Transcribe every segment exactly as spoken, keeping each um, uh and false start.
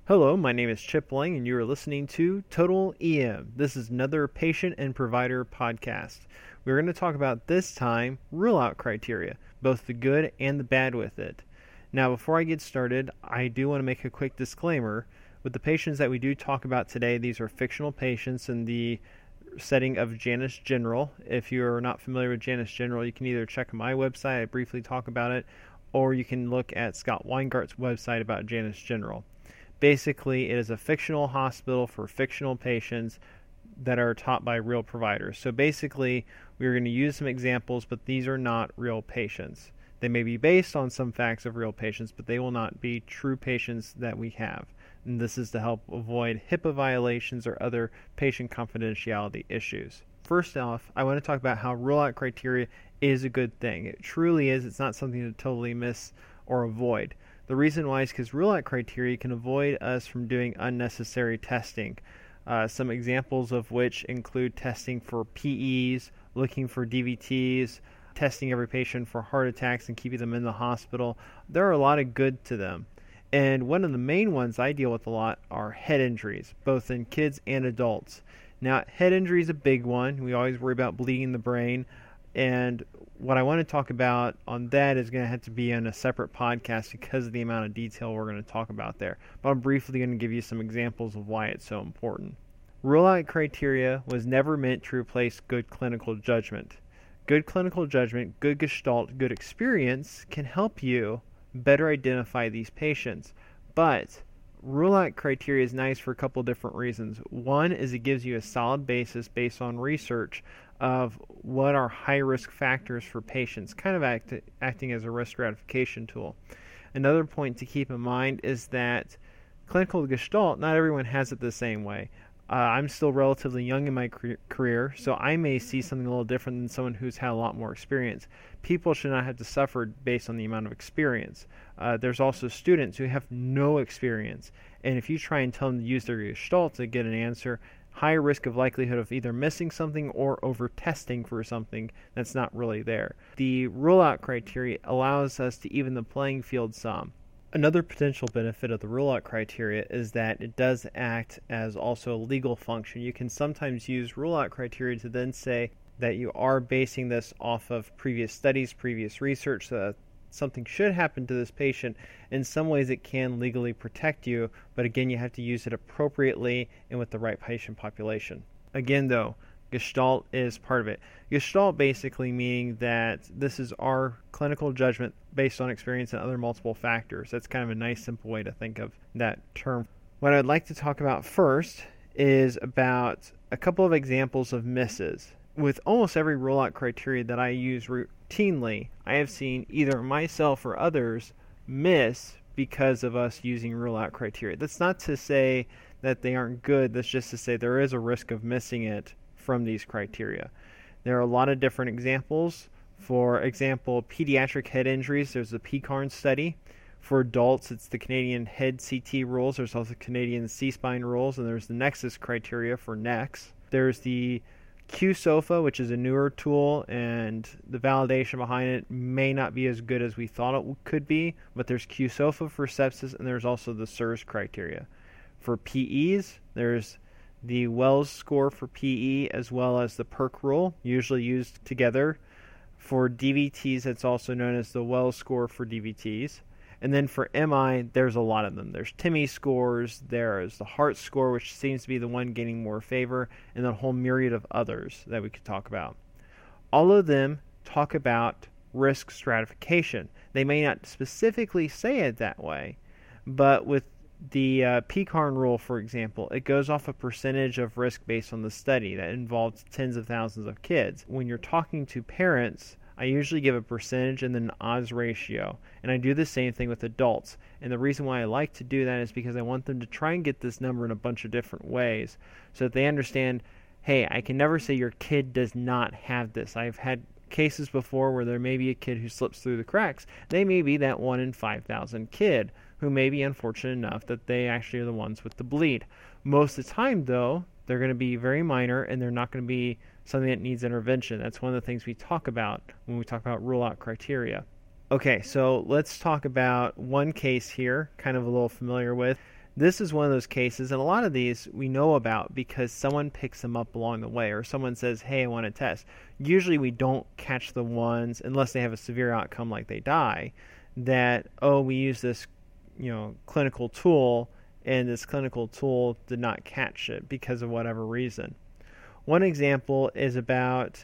Hello, my name is Chip Lang, and you are listening to Total E M. This is another patient and provider podcast. We're going to talk about, this time, rule-out criteria, both the good and the bad with it. Now, before I get started, I do want to make a quick disclaimer. With the patients that we do talk about today, these are fictional patients in the setting of Janus General. If you're not familiar with Janus General, you can either check my website, I briefly talk about it, or you can look at Scott Weingart's website about Janus General. Basically, it is a fictional hospital for fictional patients that are taught by real providers. So basically, we're going to use some examples, but these are not real patients. They may be based on some facts of real patients, but they will not be true patients that we have. And this is to help avoid HIPAA violations or other patient confidentiality issues. First off, I want to talk about how rule-out criteria is a good thing. It truly is. It's not something to totally miss or avoid. The reason why is because rule-out criteria can avoid us from doing unnecessary testing. Uh, some examples of which include testing for P Es, looking for D V Ts, testing every patient for heart attacks and keeping them in the hospital. There are a lot of good to them. And one of the main ones I deal with a lot are head injuries, both in kids and adults. Now, head injury is a big one. We always worry about bleeding the brain. And what I want to talk about on that is going to have to be on a separate podcast because of the amount of detail we're going to talk about there. But I'm briefly going to give you some examples of why it's so important. Rule-out criteria was never meant to replace good clinical judgment. Good clinical judgment, good gestalt, good experience can help you better identify these patients. But rule-out criteria is nice for a couple different reasons. One is it gives you a solid basis based on research of what are high-risk factors for patients, kind of act, acting as a risk stratification tool. Another point to keep in mind is that clinical gestalt, not everyone has it the same way. Uh, I'm still relatively young in my career, so I may see something a little different than someone who's had a lot more experience. People should not have to suffer based on the amount of experience. Uh, there's also students who have no experience, and if you try and tell them to use their gestalt to get an answer, high risk of likelihood of either missing something or over-testing for something that's not really there. The rule-out criteria allows us to even the playing field some. Another potential benefit of the rule-out criteria is that it does act as also a legal function. You can sometimes use rule-out criteria to then say that you are basing this off of previous studies, previous research, so that something should happen to this patient. In some ways it can legally protect you, but again, you have to use it appropriately and with the right patient population. Again though, gestalt is part of it. Gestalt basically meaning that this is our clinical judgment based on experience and other multiple factors. That's kind of a nice simple way to think of that term. What I'd like to talk about first is about a couple of examples of misses. With almost every rule-out criteria that I use routinely, I have seen either myself or others miss because of us using rule-out criteria. That's not to say that they aren't good. That's just to say there is a risk of missing it from these criteria. There are a lot of different examples. For example, pediatric head injuries, there's the P CARN study. For adults, it's the Canadian head C T rules. There's also Canadian C-spine rules, and there's the Nexus criteria for N E X. There's the Q SOFA, which is a newer tool, and the validation behind it may not be as good as we thought it could be, but there's Q SOFA for sepsis, and there's also the S I R S criteria. For P Es, there's the Wells score for P E as well as the PERC rule, usually used together. For D V Ts, it's also known as the Wells score for D V Ts. And then for M I, there's a lot of them. There's T I M I scores, there's the Heart score, which seems to be the one gaining more favor, and then a whole myriad of others that we could talk about. All of them talk about risk stratification. They may not specifically say it that way, but with the uh, P CARN rule, for example, it goes off a percentage of risk based on the study that involved tens of thousands of kids. When you're talking to parents, I usually give a percentage and then an odds ratio. And I do the same thing with adults. And the reason why I like to do that is because I want them to try and get this number in a bunch of different ways so that they understand, hey, I can never say your kid does not have this. I've had cases before where there may be a kid who slips through the cracks. They may be that one in five thousand kid who may be unfortunate enough that they actually are the ones with the bleed. Most of the time, though, they're going to be very minor and they're not going to be something that needs intervention. That's one of the things we talk about when we talk about rule-out criteria. Okay, so let's talk about one case here, kind of a little familiar with. This is one of those cases, and a lot of these we know about because someone picks them up along the way, or someone says, hey, I want to test. Usually we don't catch the ones, unless they have a severe outcome like they die, that, oh, we use this, you know, clinical tool, and this clinical tool did not catch it because of whatever reason. One example is about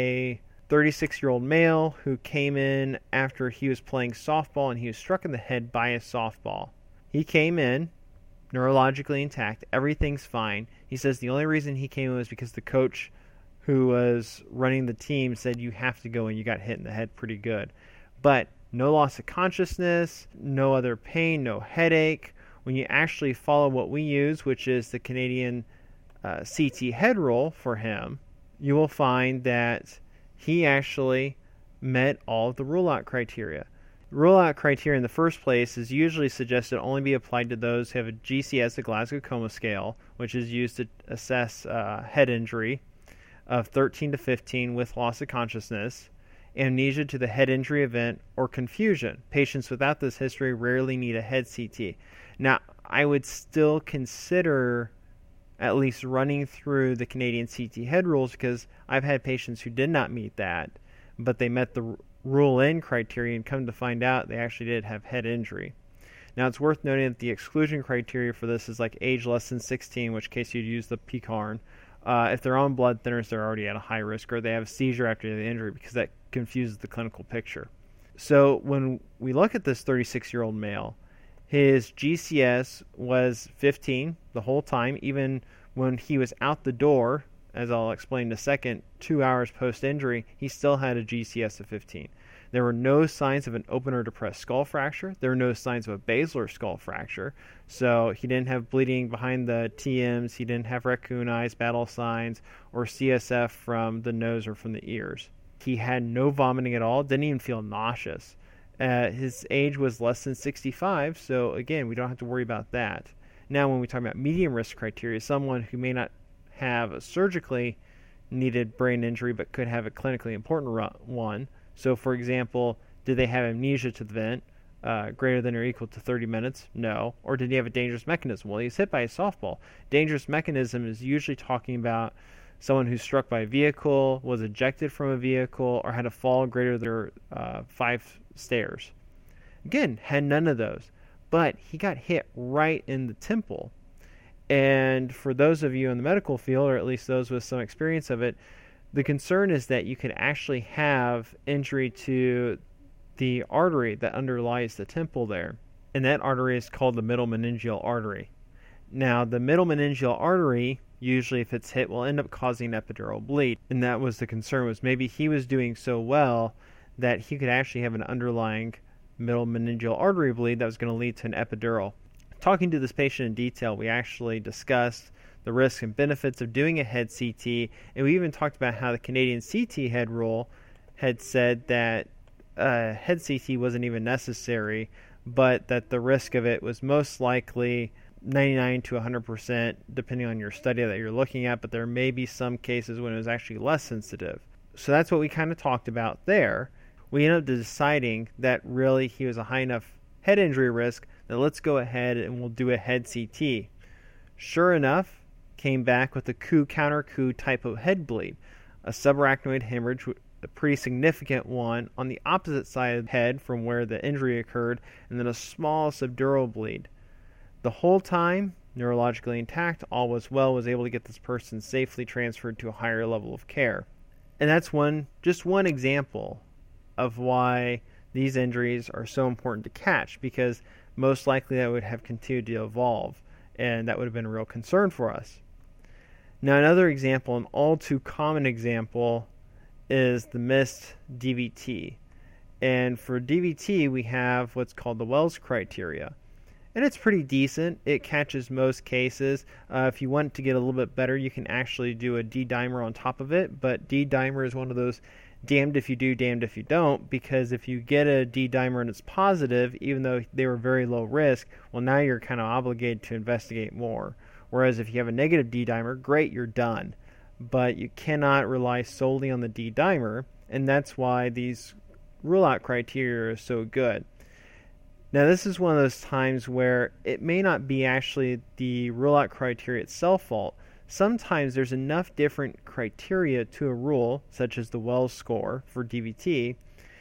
a thirty-six-year-old male who came in after he was playing softball and he was struck in the head by a softball. He came in neurologically intact. Everything's fine. He says the only reason he came in was because the coach who was running the team said you have to go in. You got hit in the head pretty good. But no loss of consciousness, no other pain, no headache. When you actually follow what we use, which is the Canadian uh, C T head roll for him, you will find that he actually met all of the rule-out criteria. Rule-out criteria in the first place is usually suggested to only be applied to those who have a G C S, a Glasgow Coma Scale, which is used to assess uh, head injury of thirteen to fifteen with loss of consciousness, amnesia to the head injury event, or confusion. Patients without this history rarely need a head C T. Now, I would still consider at least running through the Canadian C T head rules because I've had patients who did not meet that, but they met the rule-in criteria and come to find out they actually did have head injury. Now, it's worth noting that the exclusion criteria for this is like age less than sixteen, in which case you'd use the P C A R N. Uh, if they're on blood thinners, they're already at a high risk, or they have a seizure after the injury, because that confuses the clinical picture. So when we look at this thirty-six-year-old male, his G C S was fifteen the whole time, even when he was out the door, as I'll explain in a second, two hours post-injury, he still had a G C S of fifteen. There were no signs of an open or depressed skull fracture. There were no signs of a basilar skull fracture. So he didn't have bleeding behind the T Ms. He didn't have raccoon eyes, battle signs, or C S F from the nose or from the ears. He had no vomiting at all, didn't even feel nauseous. Uh, his age was less than sixty-five, so again, we don't have to worry about that. Now, when we talk about medium risk criteria, someone who may not have a surgically needed brain injury but could have a clinically important one. So, for example, did they have amnesia to the event, uh, greater than or equal to thirty minutes? No. Or did he have a dangerous mechanism? Well, he was hit by a softball. Dangerous mechanism is usually talking about someone who's struck by a vehicle, was ejected from a vehicle, or had a fall greater than uh, five stairs. Again, had none of those. But he got hit right in the temple. And for those of you in the medical field, or at least those with some experience of it, the concern is that you could actually have injury to the artery that underlies the temple there. And that artery is called the middle meningeal artery. Now, the middle meningeal artery, usually if it's hit, will end up causing epidural bleed. And that was the concern, was maybe he was doing so well that he could actually have an underlying middle meningeal artery bleed that was going to lead to an epidural. Talking to this patient in detail, we actually discussed the risks and benefits of doing a head C T, and we even talked about how the Canadian C T head rule had said that uh, head C T wasn't even necessary, but that the risk of it was most likely ninety-nine to one hundred percent, depending on your study that you're looking at, but there may be some cases when it was actually less sensitive. So that's what we kind of talked about there. We ended up deciding that really he was a high enough head injury risk that let's go ahead and we'll do a head C T. Sure enough, came back with a coup counter coup type of head bleed, a subarachnoid hemorrhage, a pretty significant one on the opposite side of the head from where the injury occurred, and then a small subdural bleed. The whole time, neurologically intact, all was well, was able to get this person safely transferred to a higher level of care. And that's one, just one example of why these injuries are so important to catch, because most likely that would have continued to evolve, and that would have been a real concern for us. Now, another example, an all too common example, is the missed D V T. And for D V T, we have what's called the Wells criteria. And it's pretty decent. It catches most cases. Uh, if you want to get a little bit better, you can actually do a D-dimer on top of it. But D-dimer is one of those damned if you do, damned if you don't, because if you get a D-dimer and it's positive, even though they were very low risk, well, now you're kind of obligated to investigate more. Whereas if you have a negative D-dimer, great, you're done. But you cannot rely solely on the D-dimer, and that's why these rule-out criteria are so good. Now, this is one of those times where it may not be actually the rule-out criteria itself fault. Sometimes there's enough different criteria to a rule, such as the Wells score for D V T,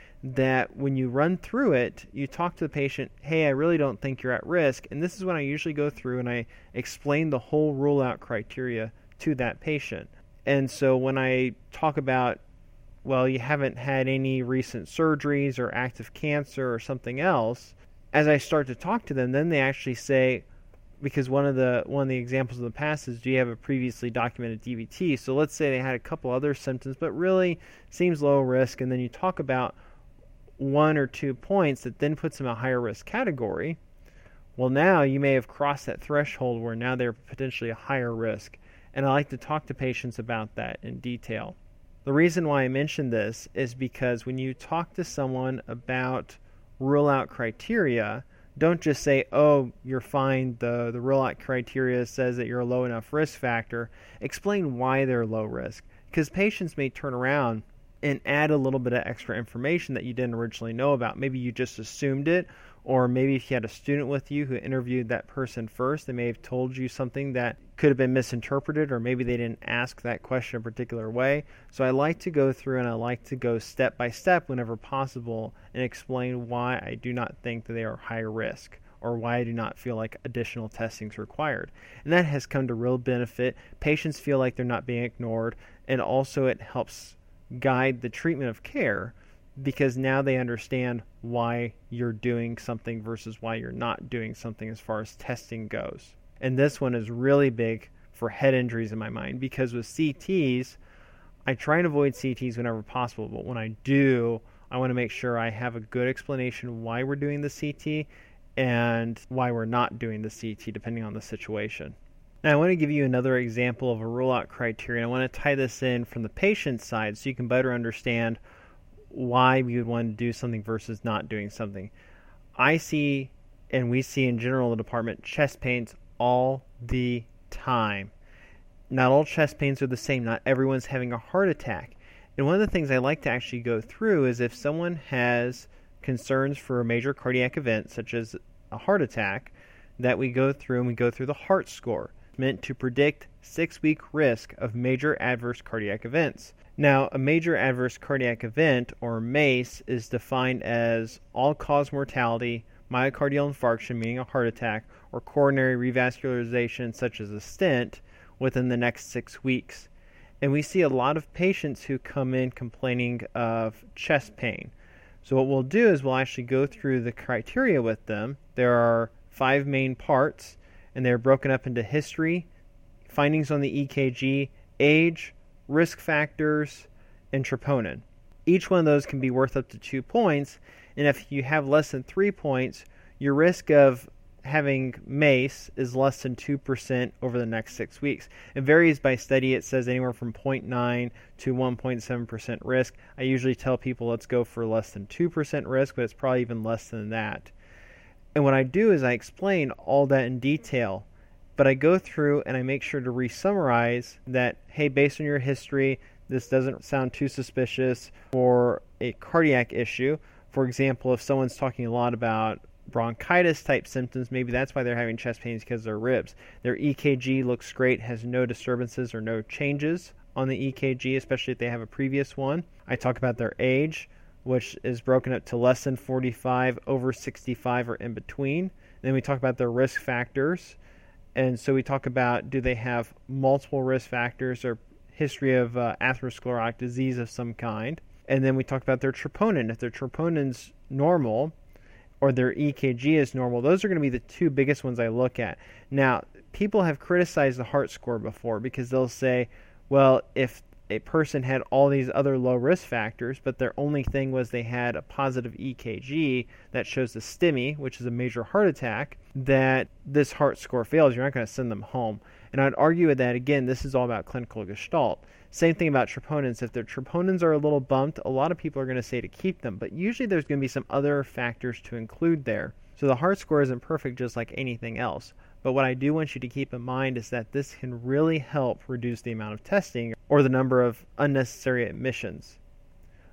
that when you run through it, you talk to the patient, hey, I really don't think you're at risk. And this is when I usually go through and I explain the whole rule-out criteria to that patient. And so when I talk about, well, you haven't had any recent surgeries or active cancer or something else, as I start to talk to them, then they actually say, because one of the one of the examples in the past is, do you have a previously documented D V T? So let's say they had a couple other symptoms, but really seems low risk, and then you talk about one or two points that then puts them in a higher risk category. Well, now you may have crossed that threshold where now they're potentially a higher risk, and I like to talk to patients about that in detail. The reason why I mention this is because when you talk to someone about rule-out criteria, don't just say, oh, you're fine, the, the rule-out criteria says that you're a low enough risk factor. Explain why they're low risk, because patients may turn around and add a little bit of extra information that you didn't originally know about. Maybe you just assumed it, or maybe if you had a student with you who interviewed that person first, they may have told you something that could have been misinterpreted, or maybe they didn't ask that question a particular way. So I like to go through and I like to go step by step whenever possible and explain why I do not think that they are high risk, or why I do not feel like additional testing is required. And that has come to real benefit. Patients feel like they're not being ignored, and also it helps guide the treatment of care, because now they understand why you're doing something versus why you're not doing something as far as testing goes. And this one is really big for head injuries in my mind, because with C Ts, I try and avoid C Ts whenever possible, but when I do, I want to make sure I have a good explanation why we're doing the C T and why we're not doing the C T, depending on the situation. Now, I want to give you another example of a rule-out criteria, and I want to tie this in from the patient side so you can better understand why we would want to do something versus not doing something. I see, and we see in general in the department, chest pains all the time. Not all chest pains are the same. Not everyone's having a heart attack. And one of the things I like to actually go through is if someone has concerns for a major cardiac event, such as a heart attack, that we go through and we go through the heart score, meant to predict six-week risk of major adverse cardiac events. Now, a major adverse cardiac event, or MACE, is defined as all-cause mortality, myocardial infarction, meaning a heart attack, or coronary revascularization, such as a stent, within the next six weeks. And we see a lot of patients who come in complaining of chest pain. So what we'll do is we'll actually go through the criteria with them. There are five main parts, and they're broken up into history, findings on the E K G, age, risk factors, and troponin. Each one of those can be worth up to two points, and if you have less than three points, your risk of having MACE is less than two percent over the next six weeks. It varies by study. It says anywhere from zero point nine to one point seven percent risk. I usually tell people let's go for less than two percent risk, but it's probably even less than that. And what I do is I explain all that in detail, but I go through and I make sure to re-summarize that, hey, based on your history, this doesn't sound too suspicious for a cardiac issue. For example, if someone's talking a lot about bronchitis type symptoms, maybe that's why they're having chest pains, because of their ribs. Their E K G looks great, has no disturbances or no changes on the E K G, especially if they have a previous one. I talk about their age, which is broken up to less than forty-five, over sixty-five, or in between. And then we talk about their risk factors. And so we talk about, do they have multiple risk factors or history of uh, atherosclerotic disease of some kind. And then we talk about their troponin. If their troponin's normal or their E K G is normal, those are going to be the two biggest ones I look at. Now, people have criticized the heart score before because they'll say, well, if a person had all these other low risk factors, but their only thing was they had a positive E K G that shows the STEMI, which is a major heart attack, that this heart score fails. You're not going to send them home. And I'd argue with that, again, this is all about clinical gestalt. Same thing about troponins. If their troponins are a little bumped, a lot of people are going to say to keep them, but usually there's going to be some other factors to include there. So the heart score isn't perfect just like anything else. But what I do want you to keep in mind is that this can really help reduce the amount of testing or the number of unnecessary admissions.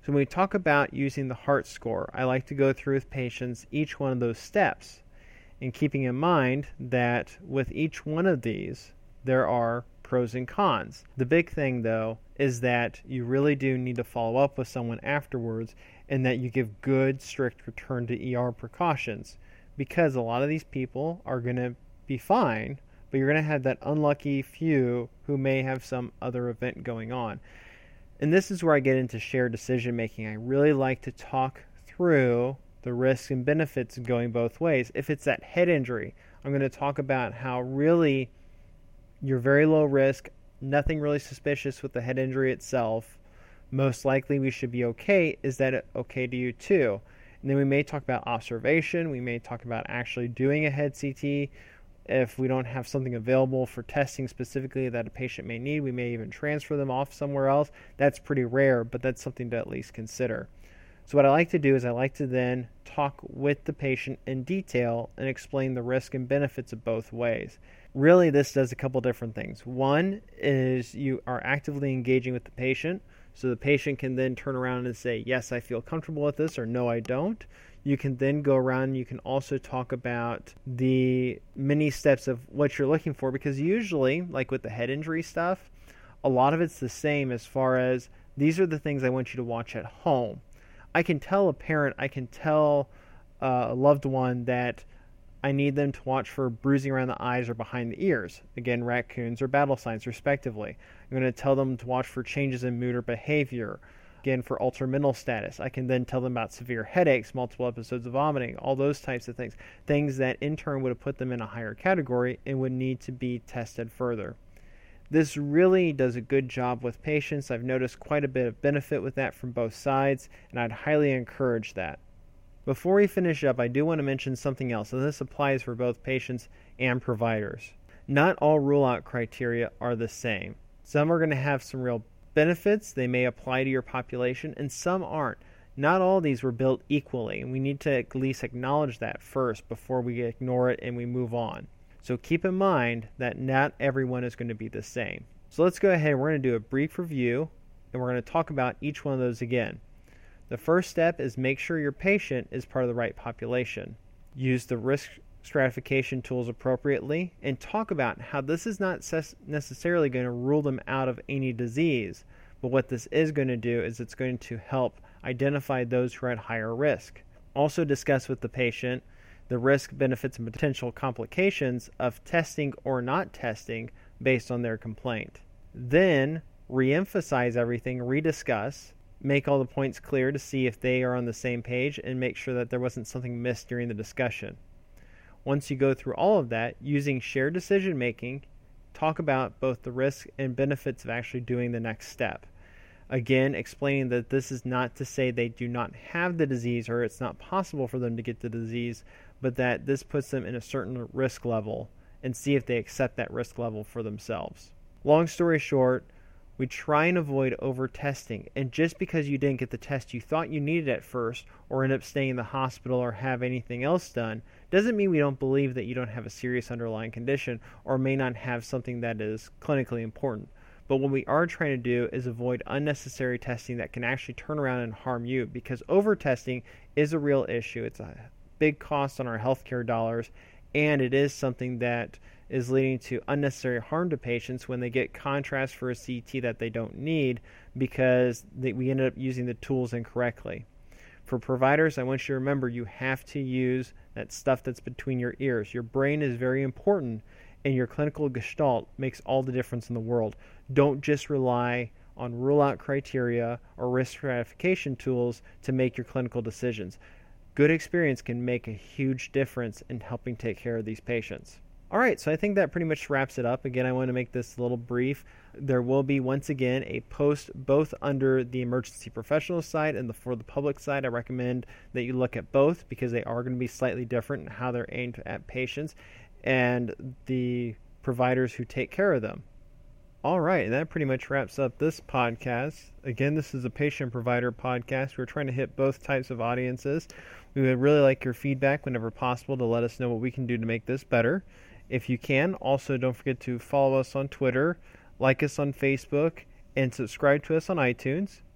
So when we talk about using the heart score, I like to go through with patients each one of those steps, and keeping in mind that with each one of these, there are pros and cons. The big thing, though, is that you really do need to follow up with someone afterwards and that you give good, strict return to E R precautions, because a lot of these people are going to be fine, but you're going to have that unlucky few who may have some other event going on. And this is where I get into shared decision making. I really like to talk through the risks and benefits going both ways. If it's that head injury, I'm going to talk about how really you're very low risk, nothing really suspicious with the head injury itself. Most likely we should be okay. Is that okay to you too? And then we may talk about observation. We may talk about actually doing a head C T. If we don't have something available for testing specifically that a patient may need, we may even transfer them off somewhere else. That's pretty rare, but that's something to at least consider. So what I like to do is I like to then talk with the patient in detail and explain the risk and benefits of both ways. Really, this does a couple different things. One is you are actively engaging with the patient, so the patient can then turn around and say, yes, I feel comfortable with this, or no, I don't. You can then go around and you can also talk about the many steps of what you're looking for, because usually, like with the head injury stuff, a lot of it's the same as far as these are the things I want you to watch at home. I can tell a parent, I can tell uh, a loved one that I need them to watch for bruising around the eyes or behind the ears. Again, raccoons or battle signs, respectively. I'm going to tell them to watch for changes in mood or behavior. Again, for altered mental status. I can then tell them about severe headaches, multiple episodes of vomiting, all those types of things. Things that in turn would have put them in a higher category and would need to be tested further. This really does a good job with patients. I've noticed quite a bit of benefit with that from both sides, and I'd highly encourage that. Before we finish up, I do want to mention something else, and this applies for both patients and providers. Not all rule-out criteria are the same. Some are going to have some real benefits. They may apply to your population, and some aren't. Not all of these were built equally, and we need to at least acknowledge that first before we ignore it and we move on. So keep in mind that not everyone is going to be the same. So let's go ahead and we're going to do a brief review, and we're going to talk about each one of those again. The first step is make sure your patient is part of the right population. Use the risk stratification tools appropriately, and talk about how this is not necessarily going to rule them out of any disease, but what this is going to do is it's going to help identify those who are at higher risk. Also discuss with the patient the risk, benefits, and potential complications of testing or not testing based on their complaint. Then re-emphasize everything, rediscuss, make all the points clear to see if they are on the same page, and make sure that there wasn't something missed during the discussion. Once you go through all of that, using shared decision making, talk about both the risks and benefits of actually doing the next step. Again, explaining that this is not to say they do not have the disease or it's not possible for them to get the disease, but that this puts them in a certain risk level, and see if they accept that risk level for themselves. Long story short, we try and avoid over-testing, and just because you didn't get the test you thought you needed at first, or end up staying in the hospital or have anything else done, doesn't mean we don't believe that you don't have a serious underlying condition or may not have something that is clinically important. But what we are trying to do is avoid unnecessary testing that can actually turn around and harm you, because over-testing is a real issue. It's a big cost on our healthcare dollars, and it is something that is leading to unnecessary harm to patients when they get contrast for a C T that they don't need because they, we ended up using the tools incorrectly. For providers, I want you to remember you have to use that stuff that's between your ears. Your brain is very important, and your clinical gestalt makes all the difference in the world. Don't just rely on rule-out criteria or risk stratification tools to make your clinical decisions. Good experience can make a huge difference in helping take care of these patients. All right, so I think that pretty much wraps it up. Again, I want to make this a little brief. There will be, once again, a post both under the emergency professional side and the for the public side. I recommend that you look at both because they are going to be slightly different in how they're aimed at patients and the providers who take care of them. All right, and that pretty much wraps up this podcast. Again, this is a patient-provider podcast. We're trying to hit both types of audiences. We would really like your feedback whenever possible to let us know what we can do to make this better. If you can, also don't forget to follow us on Twitter, like us on Facebook, and subscribe to us on iTunes.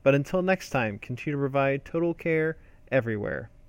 But until next time, continue to provide total care everywhere.